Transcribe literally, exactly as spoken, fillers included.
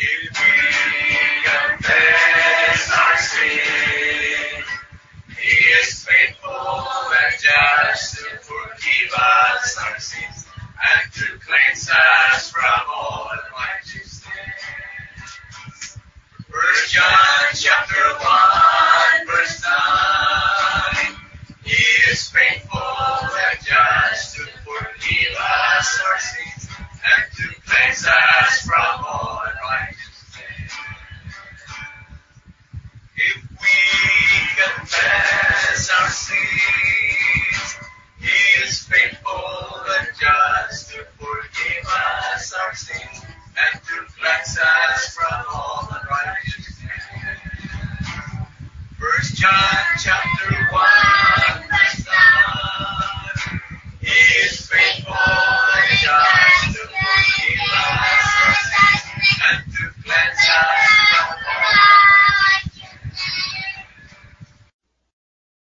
If we confess our sin, He is faithful and just to forgive us our sins and to cleanse us from all unrighteousness. First John chapter one, verse nine. He is faithful and just to forgive us our sins and to cleanse us from all unrighteousness. If we confess our sins, He is faithful and just to forgive us our sins and to cleanse us from all unrighteousness. First John chapter one.